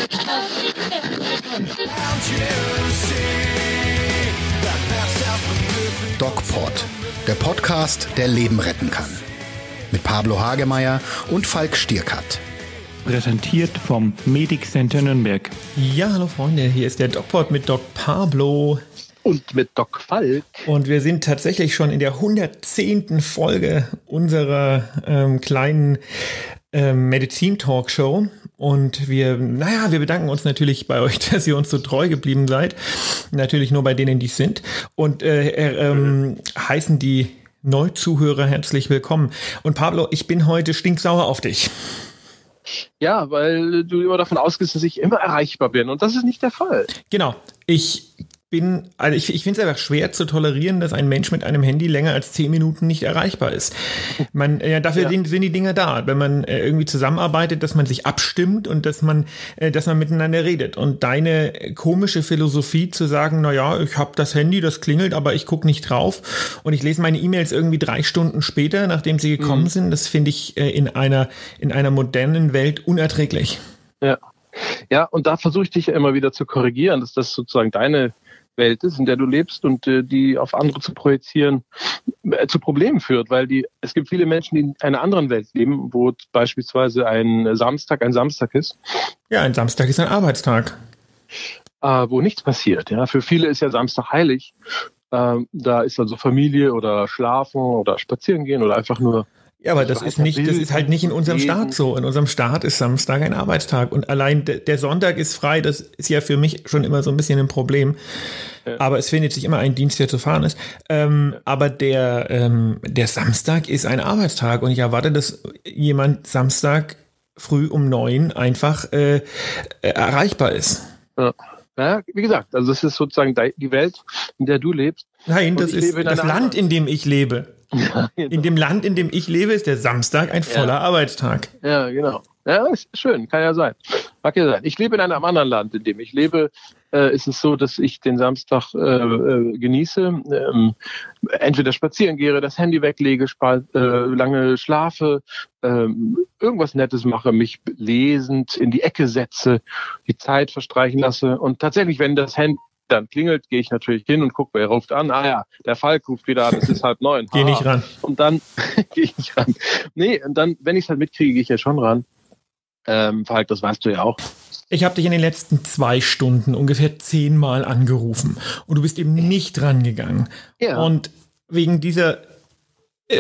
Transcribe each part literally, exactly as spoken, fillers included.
DocPod, der Podcast, der Leben retten kann. Mit Pablo Hagemeyer und Falk Stierkat. Präsentiert vom Medic Center Nürnberg. Ja, hallo Freunde, hier ist der DocPod mit Doc Pablo. Und mit Doc Falk. Und wir sind tatsächlich schon in der hundertzehnten Folge unserer ähm, kleinen ähm, Medizin-Talkshow. Und wir, naja, wir bedanken uns natürlich bei euch, dass ihr uns so treu geblieben seid. Natürlich nur bei denen, die es sind. Und äh, äh, ähm, heißen die Neuzuhörer herzlich willkommen. Und Pablo, ich bin heute stinksauer auf dich. Ja, weil du immer davon ausgehst, dass ich immer erreichbar bin. Und das ist nicht der Fall. Genau. Ich bin, also ich, ich finde es einfach schwer zu tolerieren, dass ein Mensch mit einem Handy länger als zehn Minuten nicht erreichbar ist. Man, ja, dafür ja. Sind, sind die Dinger da, wenn man äh, irgendwie zusammenarbeitet, dass man sich abstimmt und dass man, äh, dass man miteinander redet. Und deine komische Philosophie zu sagen, na ja, ich habe das Handy, das klingelt, aber ich gucke nicht drauf und ich lese meine E-Mails irgendwie drei Stunden später, nachdem sie gekommen mhm. sind, das finde ich äh, in einer in einer modernen Welt unerträglich. Ja, ja, und da versuche ich dich ja immer wieder zu korrigieren, dass das sozusagen deine Welt ist, in der du lebst und äh, die auf andere zu projizieren, äh, zu Problemen führt, weil die es gibt viele Menschen, die in einer anderen Welt leben, wo beispielsweise ein Samstag ein Samstag ist. Ja, ein Samstag ist ein Arbeitstag. Äh, wo nichts passiert. Ja, für viele ist ja Samstag heilig. Äh, da ist also Familie oder Schlafen oder Spazieren gehen oder einfach nur. Ja, aber das ist nicht, das ist halt nicht in unserem Staat so. In unserem Staat ist Samstag ein Arbeitstag und allein de, der Sonntag ist frei. Das ist ja für mich schon immer so ein bisschen ein Problem. Ja. Aber es findet sich immer ein Dienst, der zu fahren ist. Ähm, ja. Aber der, ähm, der Samstag ist ein Arbeitstag und ich erwarte, dass jemand Samstag früh um neun einfach äh, erreichbar ist. Ja. Ja, wie gesagt, also das ist sozusagen die Welt, in der du lebst. Nein, das ist das Land, in dem ich lebe. Ja, genau. In dem Land, in dem ich lebe, ist der Samstag ein voller ja. Arbeitstag. Ja, genau. Ja, ist schön, kann ja sein. Mag ja sein. Ich lebe in einem anderen Land, in dem ich lebe. Äh, ist es so, dass ich den Samstag äh, äh, genieße, ähm, entweder spazieren gehe, das Handy weglege, spal- äh, lange schlafe, äh, irgendwas Nettes mache, mich lesend in die Ecke setze, die Zeit verstreichen lasse. Und tatsächlich, wenn das Handy dann klingelt, gehe ich natürlich hin und gucke, wer ruft an. Ah ja, der Falk ruft wieder an, es ist halb neun. Geh nicht ran. Und dann gehe ich nicht ran. Nee, und dann, wenn ich es halt mitkriege, gehe ich ja schon ran. Ähm, Falk, das weißt du ja auch. Ich habe dich in den letzten zwei Stunden ungefähr zehnmal angerufen und du bist eben nicht rangegangen. Ja. Und wegen dieser äh,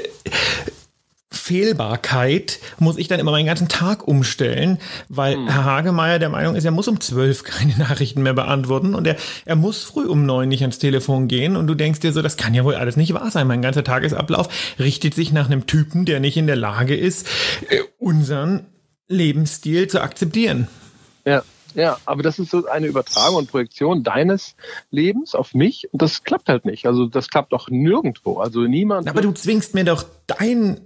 Fehlbarkeit muss ich dann immer meinen ganzen Tag umstellen, weil hm. Herr Hagemeyer der Meinung ist, er muss um zwölf keine Nachrichten mehr beantworten und er, er muss früh um neun nicht ans Telefon gehen und du denkst dir so, das kann ja wohl alles nicht wahr sein. Mein ganzer Tagesablauf richtet sich nach einem Typen, der nicht in der Lage ist, äh, unseren Lebensstil zu akzeptieren. Ja, ja, aber das ist so eine Übertragung und Projektion deines Lebens auf mich und das klappt halt nicht. Also das klappt doch nirgendwo. Also niemand. Aber du zwingst mir doch dein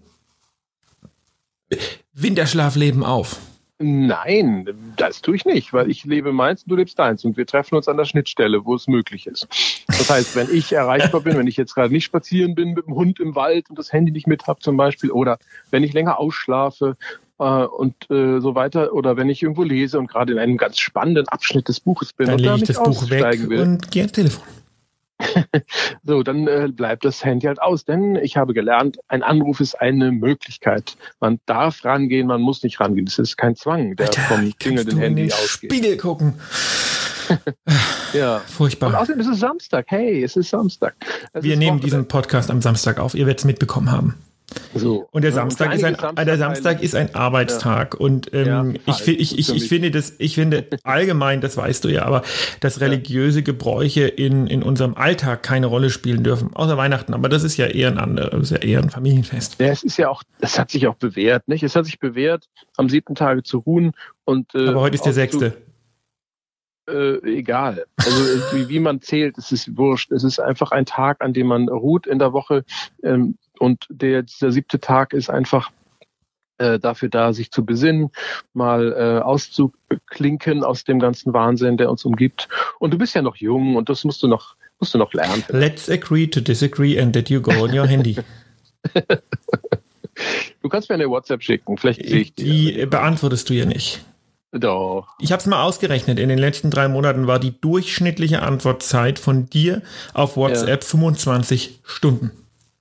Winterschlafleben auf. Nein, das tue ich nicht, weil ich lebe meins und du lebst deins und wir treffen uns an der Schnittstelle, wo es möglich ist. Das heißt, wenn ich erreichbar bin, wenn ich jetzt gerade nicht spazieren bin mit dem Hund im Wald und das Handy nicht mit habe zum Beispiel oder wenn ich länger ausschlafe äh, und äh, so weiter oder wenn ich irgendwo lese und gerade in einem ganz spannenden Abschnitt des Buches bin dann und lege da ich nicht das Buch weg will. Und gehe ans Telefon. So, dann äh, bleibt das Handy halt aus, denn ich habe gelernt, ein Anruf ist eine Möglichkeit. Man darf rangehen, man muss nicht rangehen. Das ist kein Zwang, der Alter, vom klingelnden Handy in den ausgeht. Spiegel gucken. Ja, furchtbar. Und außerdem ist es Samstag. Hey, es ist Samstag. Es Wir ist nehmen Woche. diesen Podcast am Samstag auf. Ihr werdet es mitbekommen haben. So. Und der Samstag, und ist, ein, Samstag der Samstag ist ein Arbeitstag. Ja. Und ähm, ja, ich, ich, ich, ich finde das, ich finde allgemein, das weißt du ja, aber dass religiöse Gebräuche in, in unserem Alltag keine Rolle spielen dürfen, außer Weihnachten. Aber das ist ja eher ein anderes, das ist ja eher ein Familienfest. Ja, es ist ja auch, es hat sich auch bewährt, nicht? Es hat sich bewährt, am siebten Tage zu ruhen und äh, aber heute ist der sechste. Äh, egal. Also wie, wie man zählt, es ist wurscht. Es ist einfach ein Tag, an dem man ruht in der Woche. Ähm, und der, dieser siebte Tag ist einfach äh, dafür da, sich zu besinnen, mal äh, auszuklinken aus dem ganzen Wahnsinn, der uns umgibt. Und du bist ja noch jung und das musst du noch, musst du noch lernen. Let's agree to disagree and that you go on your handy. Du kannst mir eine WhatsApp schicken, vielleicht sehe ich die. Die beantwortest du ja nicht. Doch. Ich habe es mal ausgerechnet. In den letzten drei Monaten war die durchschnittliche Antwortzeit von dir auf WhatsApp ja. fünfundzwanzig Stunden.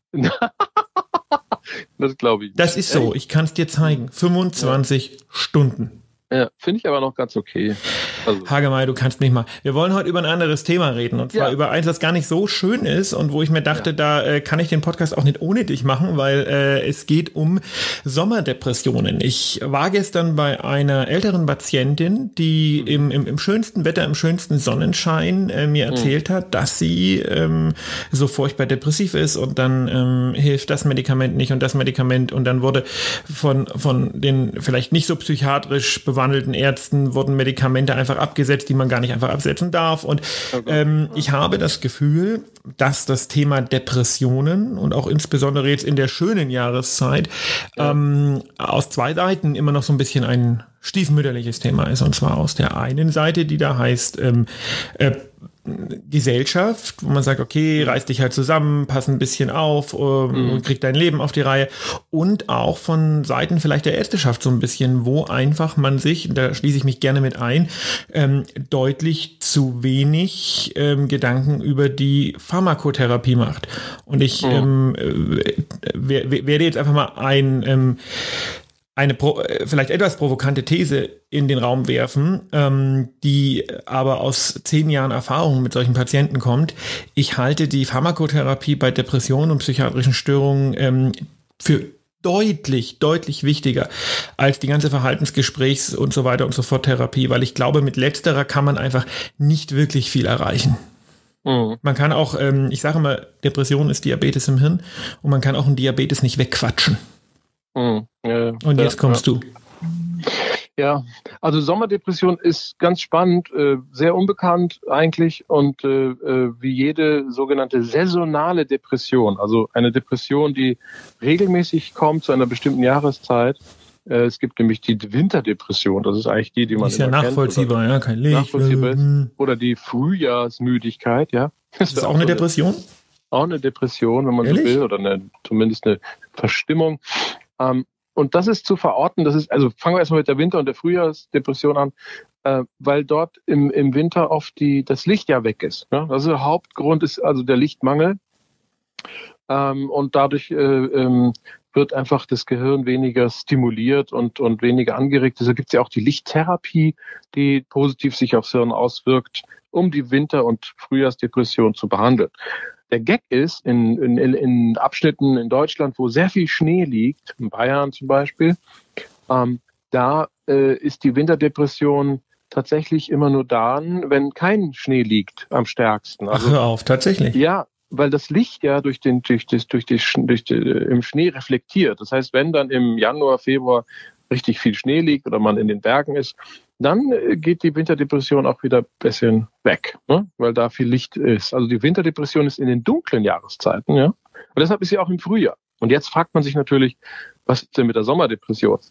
Das glaube ich nicht. Das ist so. Ich kann es dir zeigen. fünfundzwanzig ja. Stunden. Ja, finde ich aber noch ganz okay. Also. Hagemeyer, du kannst mich mal. Wir wollen heute über ein anderes Thema reden. Und zwar ja. über eins, das gar nicht so schön ist und wo ich mir dachte, ja. da äh, kann ich den Podcast auch nicht ohne dich machen, weil äh, es geht um Sommerdepressionen. Ich war gestern bei einer älteren Patientin, die mhm. im, im, im schönsten Wetter, im schönsten Sonnenschein äh, mir erzählt mhm. hat, dass sie ähm, so furchtbar depressiv ist und dann ähm, hilft das Medikament nicht und das Medikament und dann wurde von, von den vielleicht nicht so psychiatrisch bewandelten Ärzten wurden Medikamente einfach abgesetzt, die man gar nicht einfach absetzen darf. Und ähm, ich habe das Gefühl, dass das Thema Depressionen und auch insbesondere jetzt in der schönen Jahreszeit ähm, aus zwei Seiten immer noch so ein bisschen ein stiefmütterliches Thema ist. Und zwar aus der einen Seite, die da heißt ähm, äh, Gesellschaft, wo man sagt, okay, reiß dich halt zusammen, pass ein bisschen auf, ähm, mhm. krieg dein Leben auf die Reihe. Und auch von Seiten vielleicht der Ärzteschaft so ein bisschen, wo einfach man sich, da schließe ich mich gerne mit ein, ähm, deutlich zu wenig ähm, Gedanken über die Pharmakotherapie macht. Und ich mhm. ähm, äh, werde jetzt einfach mal ein ähm, eine pro, vielleicht etwas provokante These in den Raum werfen, ähm, die aber aus zehn Jahren Erfahrung mit solchen Patienten kommt. Ich halte die Pharmakotherapie bei Depressionen und psychiatrischen Störungen ähm, für deutlich, deutlich wichtiger als die ganze Verhaltensgesprächs- und so weiter und so fort Therapie, weil ich glaube, mit letzterer kann man einfach nicht wirklich viel erreichen. Mhm. Man kann auch, ähm, ich sage mal, Depression ist Diabetes im Hirn und man kann auch einen Diabetes nicht wegquatschen. Mhm. Ja, und jetzt kommst ja. du. Ja, also Sommerdepression ist ganz spannend, äh, sehr unbekannt eigentlich und äh, wie jede sogenannte saisonale Depression, also eine Depression, die regelmäßig kommt zu einer bestimmten Jahreszeit. Äh, es gibt nämlich die Winterdepression, das ist eigentlich die, die man ist ja nachvollziehbar, kennt, ja, kein Licht. Nachvollziehbar ist. Oder die Frühjahrsmüdigkeit, ja. Das ist das auch eine Depression? Auch eine Depression, wenn man Ehrlich? so will, oder eine, zumindest eine Verstimmung. Ähm, und das ist zu verorten, das ist, also fangen wir erstmal mit der Winter- und der Frühjahrsdepression an, äh, weil dort im, im Winter oft die, das Licht ja weg ist. Ne? Also der Hauptgrund ist also der Lichtmangel. Ähm, und dadurch äh, ähm, wird einfach das Gehirn weniger stimuliert und, und weniger angeregt. Deshalb gibt es ja auch die Lichttherapie, die positiv sich aufs Hirn auswirkt, um die Winter- und Frühjahrsdepression zu behandeln. Der Gag ist, in, in, in Abschnitten in Deutschland, wo sehr viel Schnee liegt, in Bayern zum Beispiel, ähm, da äh, ist die Winterdepression tatsächlich immer nur dann, wenn kein Schnee liegt, am stärksten. Also, ach, hör auf, tatsächlich? Ja, weil das Licht ja durch den, durch das, durch die, durch die, im Schnee reflektiert. Das heißt, wenn dann im Januar, Februar richtig viel Schnee liegt oder man in den Bergen ist, dann geht die Winterdepression auch wieder ein bisschen weg, ne? Weil da viel Licht ist. Also die Winterdepression ist in den dunklen Jahreszeiten, ja. Und deshalb ist sie auch im Frühjahr. Und jetzt fragt man sich natürlich, was ist denn mit der Sommerdepression?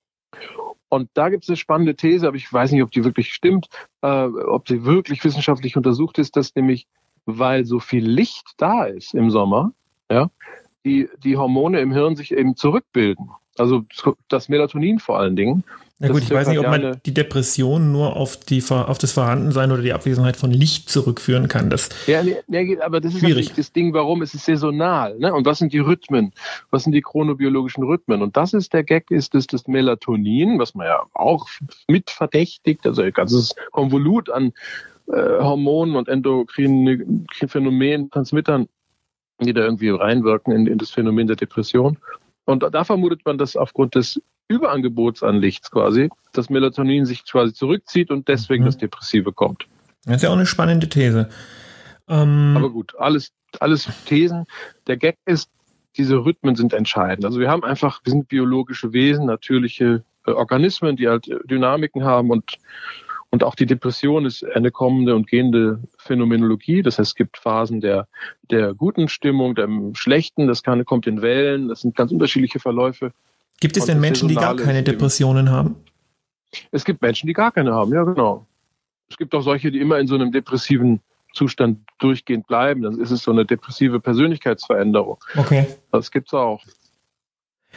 Und da gibt es eine spannende These, aber ich weiß nicht, ob die wirklich stimmt, äh, ob sie wirklich wissenschaftlich untersucht ist, dass nämlich, weil so viel Licht da ist im Sommer, ja, die, die Hormone im Hirn sich eben zurückbilden. Also das Melatonin vor allen Dingen. Na gut, ich weiß nicht, ob man die Depression nur auf, die, auf das Vorhandensein oder die Abwesenheit von Licht zurückführen kann. Das ja, nee, aber das ist natürlich das Ding, warum ist es saisonal? Ne? Und was sind die Rhythmen? Was sind die chronobiologischen Rhythmen? Und das ist der Gag, ist das, das Melatonin, was man ja auch mit verdächtigt, also ein ganzes Konvolut an äh, Hormonen und endokrinen Phänomenen, Transmittern, die da irgendwie reinwirken in, in das Phänomen der Depression. Und da vermutet man, dass aufgrund des Überangebots an Licht quasi das Melatonin sich quasi zurückzieht und deswegen mhm. das Depressive kommt. Das ist ja auch eine spannende These. Ähm Aber gut, alles, alles Thesen. Der Gag ist, diese Rhythmen sind entscheidend. Also wir haben einfach, wir sind biologische Wesen, natürliche äh, Organismen, die halt Dynamiken haben und Und auch die Depression ist eine kommende und gehende Phänomenologie. Das heißt, es gibt Phasen der, der guten Stimmung, der schlechten. Das kann, kommt in Wellen. Das sind ganz unterschiedliche Verläufe. Gibt es denn Menschen, die gar keine Depressionen haben? Es gibt Menschen, die gar keine haben, ja genau. Es gibt auch solche, die immer in so einem depressiven Zustand durchgehend bleiben. Dann ist es so eine depressive Persönlichkeitsveränderung. Okay. Das gibt es auch.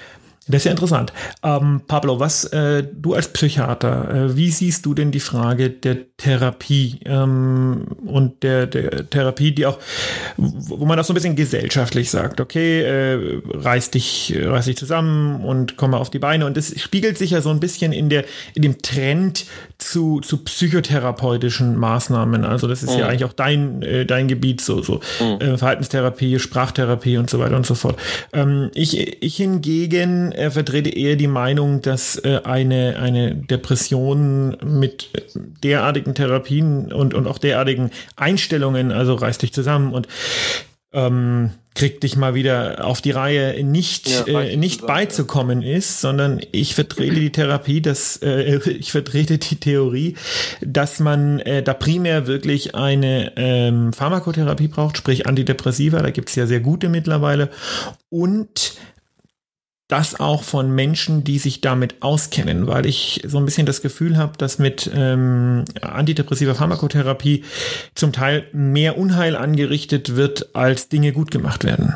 Das ist ja interessant. Ähm, Pablo, was äh, du als Psychiater, äh, wie siehst du denn die Frage der Therapie ähm, und der, der Therapie, die auch, wo man das so ein bisschen gesellschaftlich sagt, okay, äh, reiß dich, reiß dich zusammen und komm mal auf die Beine. Und das spiegelt sich ja so ein bisschen in der, in dem Trend zu, zu psychotherapeutischen Maßnahmen. Also das ist mhm. ja eigentlich auch dein, äh, dein Gebiet, so, so mhm. äh, Verhaltenstherapie, Sprachtherapie und so weiter und so fort. Ähm, ich, ich hingegen äh, vertrete eher die Meinung, dass äh, eine, eine Depression mit derartigen Therapien und, und auch derartigen Einstellungen, also reiß dich zusammen und ähm, krieg dich mal wieder auf die Reihe, nicht, ja, äh, nicht zusammen, beizukommen ja. ist, sondern ich vertrete die Therapie, dass äh, ich vertrete die Theorie, dass man äh, da primär wirklich eine ähm, Pharmakotherapie braucht, sprich Antidepressiva, da gibt es ja sehr gute mittlerweile, und das auch von Menschen, die sich damit auskennen, weil ich so ein bisschen das Gefühl habe, dass mit ähm, antidepressiver Pharmakotherapie zum Teil mehr Unheil angerichtet wird, als Dinge gut gemacht werden.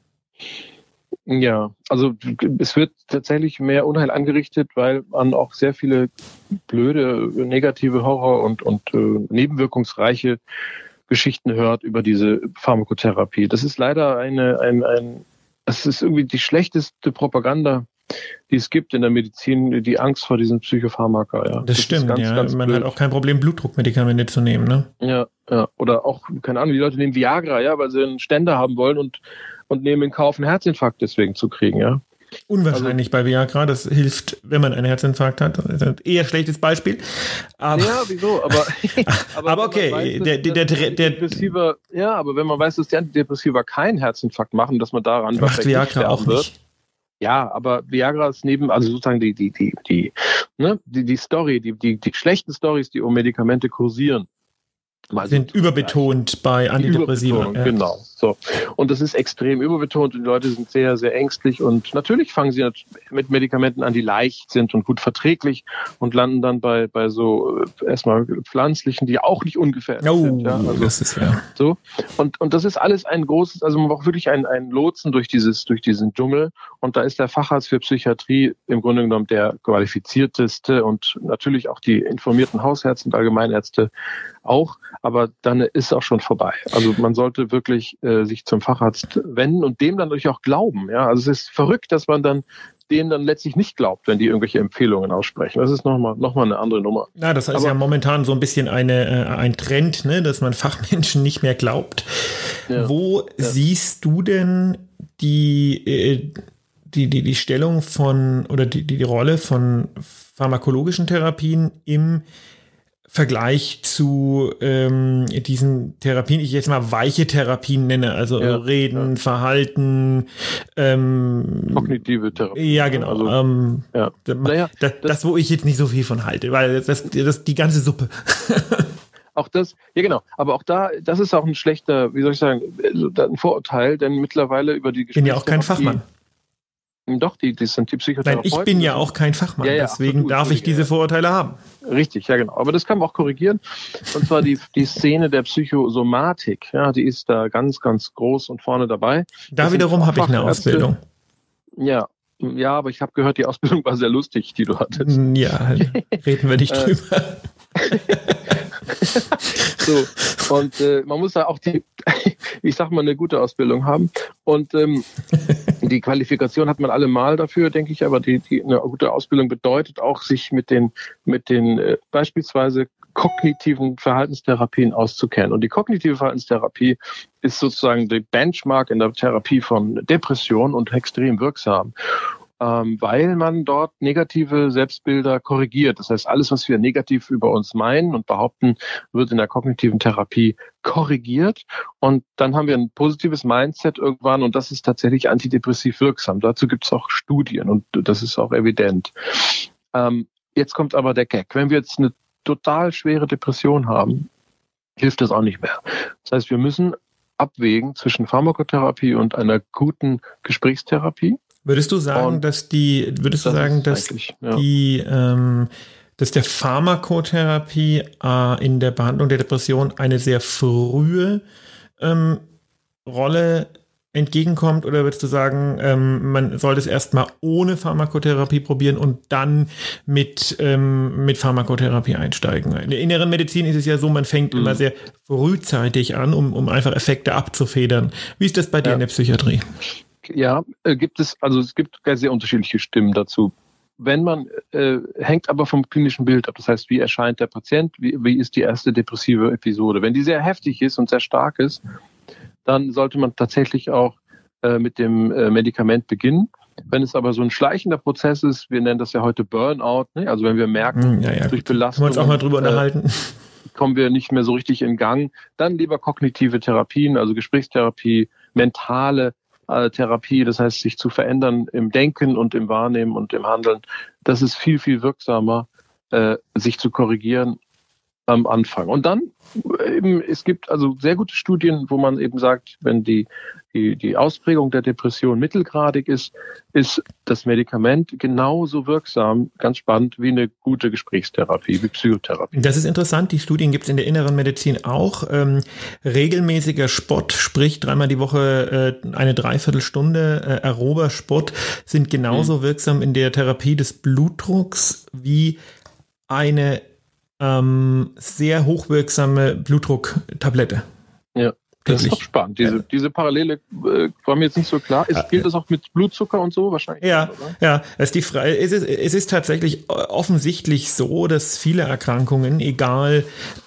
Ja, also es wird tatsächlich mehr Unheil angerichtet, weil man auch sehr viele blöde, negative Horror- und, und äh, nebenwirkungsreiche Geschichten hört über diese Pharmakotherapie. Das ist leider eine, ein, ein Das ist irgendwie die schlechteste Propaganda, die es gibt in der Medizin, die Angst vor diesen Psychopharmaka. Ja. Das, das stimmt, ganz, ja. Ganz Man blöd. Hat auch kein Problem, Blutdruckmedikamente zu nehmen, ne? Ja, ja. Oder auch, keine Ahnung, die Leute nehmen Viagra, ja, weil sie einen Ständer haben wollen und, und nehmen in Kauf, einen Herzinfarkt deswegen zu kriegen, ja. Unwahrscheinlich also, bei Viagra, das hilft, wenn man einen Herzinfarkt hat. Das ist ein eher schlechtes Beispiel. Aber, ja, wieso? Aber, aber, aber okay, weiß, der, der, der, der, der ja, aber wenn man weiß, dass die Antidepressiva keinen Herzinfarkt machen, dass man daran macht Viagra auch wird. Nicht. Ja, aber Viagra ist neben, also sozusagen die, die, die, die, ne, die, die Story, die, die, die schlechten Storys, die um Medikamente kursieren, Mal sind so überbetont bei Antidepressiva. Ja. Genau. So. Und das ist extrem überbetont und die Leute sind sehr, sehr ängstlich und natürlich fangen sie mit Medikamenten an, die leicht sind und gut verträglich und landen dann bei, bei so erstmal pflanzlichen, die auch nicht ungefährlich oh, sind. Ja. Also, das ist ja. So. Und, und das ist alles ein großes, also man braucht wirklich ein, ein Lotsen durch dieses, durch diesen Dschungel und da ist der Facharzt für Psychiatrie im Grunde genommen der qualifizierteste und natürlich auch die informierten Hausärzte und Allgemeinärzte auch, aber dann ist auch schon vorbei. Also man sollte wirklich äh, sich zum Facharzt wenden und dem dann natürlich auch glauben. Ja, also es ist verrückt, dass man dann denen dann letztlich nicht glaubt, wenn die irgendwelche Empfehlungen aussprechen. Das ist nochmal noch mal eine andere Nummer. Ja, das ist aber ja momentan so ein bisschen eine, äh, ein Trend, ne, dass man Fachmenschen nicht mehr glaubt. Ja, Wo ja. siehst du denn die, äh, die, die, die Stellung von oder die, die, die Rolle von pharmakologischen Therapien im Vergleich zu ähm, diesen Therapien, ich jetzt mal weiche Therapien nenne, also ja, Reden, ja. Verhalten, ähm, kognitive Therapie. Ja, genau. Also, ähm, ja. Naja, das, das, das, wo ich jetzt nicht so viel von halte, weil das, das die ganze Suppe. Auch das, ja genau, aber auch da, das ist auch ein schlechter, wie soll ich sagen, ein Vorurteil, denn mittlerweile über die Ich bin ja auch kein Fachmann. Doch, die, die sind die Psychotherapeuten. Nein, ich bin ja auch kein Fachmann, ja, ja, deswegen absolut, darf ich diese Vorurteile haben. Richtig, ja genau. Aber das kann man auch korrigieren. Und zwar die, die Szene der Psychosomatik, ja, die ist da ganz, ganz groß und vorne dabei. Da das wiederum habe ich eine Ausbildung. Ja, ja, aber ich habe gehört, die Ausbildung war sehr lustig, die du hattest. Ja, reden wir nicht drüber. So, und äh, man muss da auch die, ich sag mal, eine gute Ausbildung haben. Und ähm, die Qualifikation hat man allemal dafür, denke ich, aber die, die eine gute Ausbildung bedeutet auch, sich mit den, mit den äh, beispielsweise kognitiven Verhaltenstherapien auszukennen. Und die kognitive Verhaltenstherapie ist sozusagen die Benchmark in der Therapie von Depression und extrem wirksam. Ähm, weil man dort negative Selbstbilder korrigiert. Das heißt, alles, was wir negativ über uns meinen und behaupten, wird in der kognitiven Therapie korrigiert. Und dann haben wir ein positives Mindset irgendwann und das ist tatsächlich antidepressiv wirksam. Dazu gibt es auch Studien und das ist auch evident. Ähm, jetzt kommt aber der Gag. Wenn wir jetzt eine total schwere Depression haben, hilft das auch nicht mehr. Das heißt, wir müssen abwägen zwischen Pharmakotherapie und einer guten Gesprächstherapie. Würdest du sagen, und dass die, würdest du sagen, dass ja. die, ähm, dass der Pharmakotherapie äh, in der Behandlung der Depression eine sehr frühe ähm, Rolle entgegenkommt, oder würdest du sagen, ähm, man sollte es erstmal ohne Pharmakotherapie probieren und dann mit, ähm, mit Pharmakotherapie einsteigen? In der inneren Medizin ist es ja so, man fängt mhm. immer sehr frühzeitig an, um, um einfach Effekte abzufedern. Wie ist das bei dir ja. in der Psychiatrie? Ja, äh, gibt es, also es gibt sehr unterschiedliche Stimmen dazu. Wenn man, äh, hängt aber vom klinischen Bild ab. Das heißt, wie erscheint der Patient, wie, wie ist die erste depressive Episode? Wenn die sehr heftig ist und sehr stark ist, dann sollte man tatsächlich auch äh, mit dem äh, Medikament beginnen. Wenn es aber so ein schleichender Prozess ist, wir nennen das ja heute Burnout, ne? Also wenn wir merken, ja, ja, durch gut. Belastung, können wir uns auch mal drüber äh, unterhalten, kommen wir nicht mehr so richtig in Gang, dann lieber kognitive Therapien, also Gesprächstherapie, mentale äh, Therapie, das heißt, sich zu verändern im Denken und im Wahrnehmen und im Handeln. Das ist viel, viel wirksamer, äh, sich zu korrigieren am Anfang. Und dann eben, es gibt also sehr gute Studien, wo man eben sagt, wenn die, die, die Ausprägung der Depression mittelgradig ist, ist das Medikament genauso wirksam, ganz spannend, wie eine gute Gesprächstherapie, wie Psychotherapie. Das ist interessant. Die Studien gibt es in der inneren Medizin auch. Ähm, regelmäßiger Sport, sprich dreimal die Woche äh, eine Dreiviertelstunde äh, aerober Sport, sind genauso mhm. wirksam in der Therapie des Blutdrucks wie eine Ähm, sehr hochwirksame Blutdrucktablette. Ja, das ist doch spannend. Diese, ja. diese Parallele äh, war mir jetzt nicht so klar. Ist, ja, gilt das auch mit Blutzucker und so wahrscheinlich? Ja, oder? ja. Es ist, die Frage, es, ist, es ist tatsächlich offensichtlich so, dass viele Erkrankungen, egal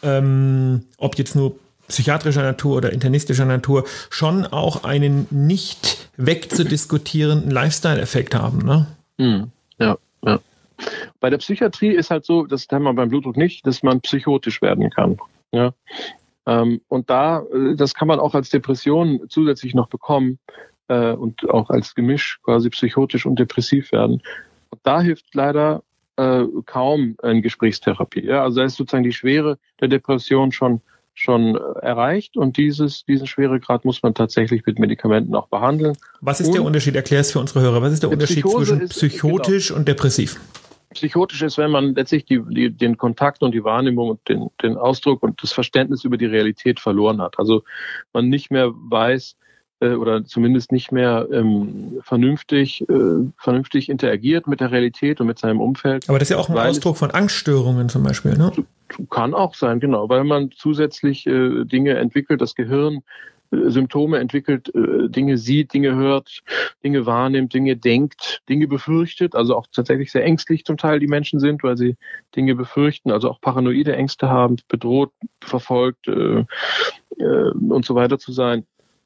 ähm, ob jetzt nur psychiatrischer Natur oder internistischer Natur, schon auch einen nicht wegzudiskutierenden Lifestyle-Effekt haben. Ne? Mhm. Ja, ja. Bei der Psychiatrie ist halt so, das haben wir beim Blutdruck nicht, dass man psychotisch werden kann. Ja? Ähm, und da, das kann man auch als Depression zusätzlich noch bekommen äh, und auch als Gemisch quasi psychotisch und depressiv werden. Und da hilft leider äh, kaum eine Gesprächstherapie. Ja? Also da ist sozusagen die Schwere der Depression schon schon erreicht und dieses, diesen Schweregrad muss man tatsächlich mit Medikamenten auch behandeln. Was ist und der Unterschied? Erklär es für unsere Hörer. Was ist der Unterschied zwischen ist, psychotisch genau. und depressiv? Psychotisch ist, wenn man letztlich die, die, den Kontakt und die Wahrnehmung und den, den Ausdruck und das Verständnis über die Realität verloren hat. Also man nicht mehr weiß äh, oder zumindest nicht mehr ähm, vernünftig, äh, vernünftig interagiert mit der Realität und mit seinem Umfeld. Aber das ist ja auch ein Ausdruck von Angststörungen zum Beispiel, ne? Kann auch sein, genau, weil man zusätzlich äh, Dinge entwickelt, das Gehirn äh, Symptome entwickelt, äh, Dinge sieht, Dinge hört, Dinge wahrnimmt, Dinge denkt, Dinge befürchtet, also auch tatsächlich sehr ängstlich zum Teil die Menschen sind, weil sie Dinge befürchten, also auch paranoide Ängste haben, bedroht, verfolgt äh, äh, und so weiter zu sein,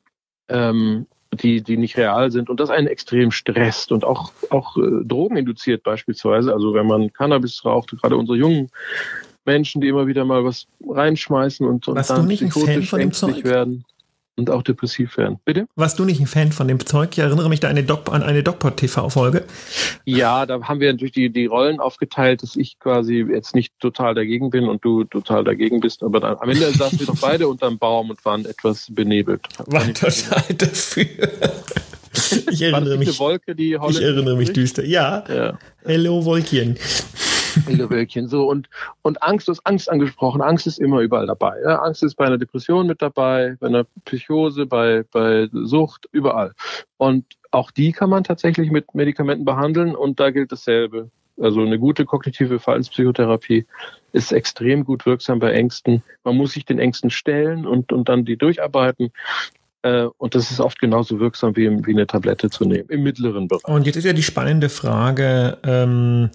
ähm, die die nicht real sind und das einen extrem stresst und auch auch äh, Drogen induziert beispielsweise, also wenn man Cannabis raucht, gerade unsere jungen Menschen, die immer wieder mal was reinschmeißen und, und dann psychotisch ängstlich werden und auch depressiv werden. Bitte? Warst du nicht ein Fan von dem Zeug? Ich erinnere mich da eine Doc, an eine DocPod-T V-Folge. Ja, da haben wir natürlich die, die Rollen aufgeteilt, dass ich quasi jetzt nicht total dagegen bin und du total dagegen bist, aber dann, am Ende saßen wir doch beide unterm Baum und waren etwas benebelt. War total dafür. Ich erinnere mich, Wolke, die ich erinnere mich düster. Ja, ja. Hello Wolkchen. Hello Wölkchen. So, und, und Angst, du hast Angst angesprochen. Angst ist immer überall dabei. Ja? Angst ist bei einer Depression mit dabei, bei einer Psychose, bei, bei Sucht, überall. Und auch die kann man tatsächlich mit Medikamenten behandeln und da gilt dasselbe. Also eine gute kognitive Verhaltenspsychotherapie ist extrem gut wirksam bei Ängsten. Man muss sich den Ängsten stellen und, und dann die durcharbeiten. Und das ist oft genauso wirksam wie, wie eine Tablette zu nehmen, im mittleren Bereich. Und jetzt ist ja die spannende Frage, ähm,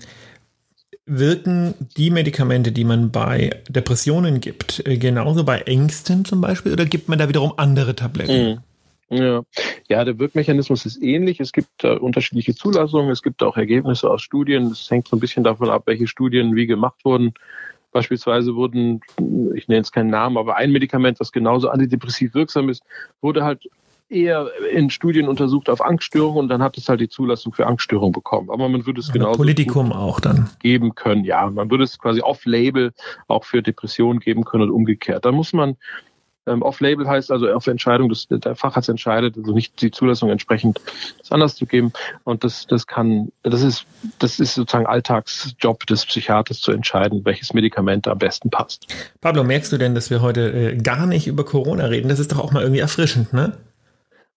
wirken die Medikamente, die man bei Depressionen gibt, genauso bei Ängsten zum Beispiel, oder gibt man da wiederum andere Tabletten? Mhm. Ja. ja, der Wirkmechanismus ist ähnlich. Es gibt äh, unterschiedliche Zulassungen, es gibt auch Ergebnisse aus Studien. Es hängt so ein bisschen davon ab, welche Studien wie gemacht wurden. Beispielsweise wurden, ich nenne jetzt keinen Namen, aber ein Medikament, das genauso antidepressiv wirksam ist, wurde halt eher in Studien untersucht auf Angststörungen und dann hat es halt die Zulassung für Angststörungen bekommen. Aber man würde es ja, genauso Politikum auch dann geben können. Ja, man würde es quasi off-label auch für Depressionen geben können und umgekehrt. Da muss man ähm, off-label heißt also auf Entscheidung des der Facharzt entscheidet, also nicht die Zulassung entsprechend das anders zu geben. Und das das kann das ist das ist sozusagen Alltagsjob des Psychiaters zu entscheiden, welches Medikament am besten passt. Pablo, merkst du denn, dass wir heute äh, gar nicht über Corona reden? Das ist doch auch mal irgendwie erfrischend, ne?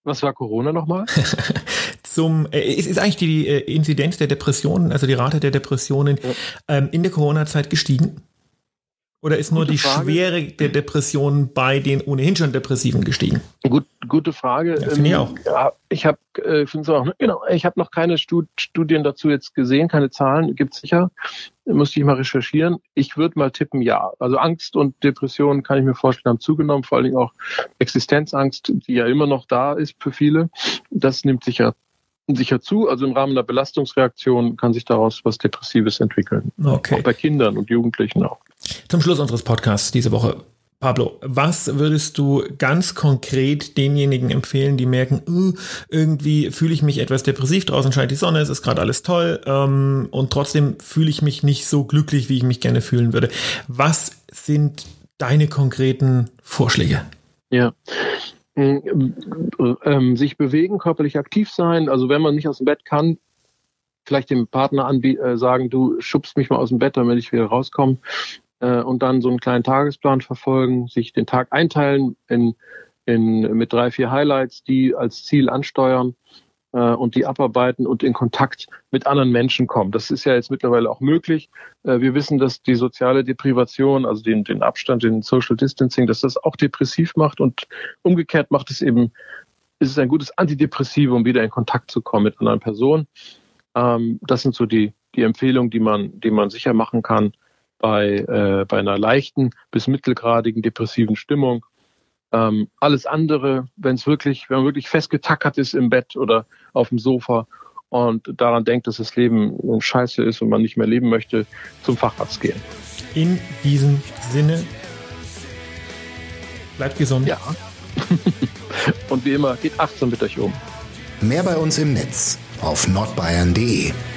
Was war Corona nochmal? Zum, äh, ist, ist eigentlich die äh, Inzidenz der Depressionen, also die Rate der Depressionen ja. ähm, in der Corona-Zeit gestiegen? Oder ist nur gute die Frage. Schwere der Depressionen bei den ohnehin schon Depressiven gestiegen? Gut, gute Frage. Ja, finde ich auch. Ja, ich habe äh, auch, genau, ich habe noch keine Stud- Studien dazu jetzt gesehen, keine Zahlen, gibt es sicher. Müsste ich mal recherchieren. Ich würde mal tippen, ja. Also Angst und Depressionen, kann ich mir vorstellen, haben zugenommen. Vor allen Dingen auch Existenzangst, die ja immer noch da ist für viele. Das nimmt sicher sicher zu. Also im Rahmen der Belastungsreaktion kann sich daraus was Depressives entwickeln. Okay. Auch bei Kindern und Jugendlichen auch. Zum Schluss unseres Podcasts diese Woche. Pablo, was würdest du ganz konkret denjenigen empfehlen, die merken, uh, irgendwie fühle ich mich etwas depressiv, draußen scheint die Sonne, es ist gerade alles toll ähm, und trotzdem fühle ich mich nicht so glücklich, wie ich mich gerne fühlen würde. Was sind deine konkreten Vorschläge? Ja, ähm, ähm, sich bewegen, körperlich aktiv sein. Also wenn man nicht aus dem Bett kann, vielleicht dem Partner anbieten, äh, sagen, du schubst mich mal aus dem Bett, damit ich wieder rauskomme. Und dann so einen kleinen Tagesplan verfolgen, sich den Tag einteilen in, in, mit drei, vier Highlights, die als Ziel ansteuern äh, und die abarbeiten und in Kontakt mit anderen Menschen kommen. Das ist ja jetzt mittlerweile auch möglich. Äh, wir wissen, dass die soziale Deprivation, also den, den Abstand, den Social Distancing, dass das auch depressiv macht und umgekehrt macht es eben, ist es ein gutes Antidepressivum, wieder in Kontakt zu kommen mit anderen Personen. Ähm, das sind so die, die Empfehlungen, die man, die man sicher machen kann. Bei, äh, bei einer leichten bis mittelgradigen depressiven Stimmung. Ähm, alles andere, wenn es wirklich, wenn man wirklich festgetackert ist im Bett oder auf dem Sofa und daran denkt, dass das Leben scheiße ist und man nicht mehr leben möchte, zum Facharzt gehen. In diesem Sinne, bleibt gesund. Ja. Und wie immer, geht achtsam mit euch um. Mehr bei uns im Netz auf nordbayern punkt de.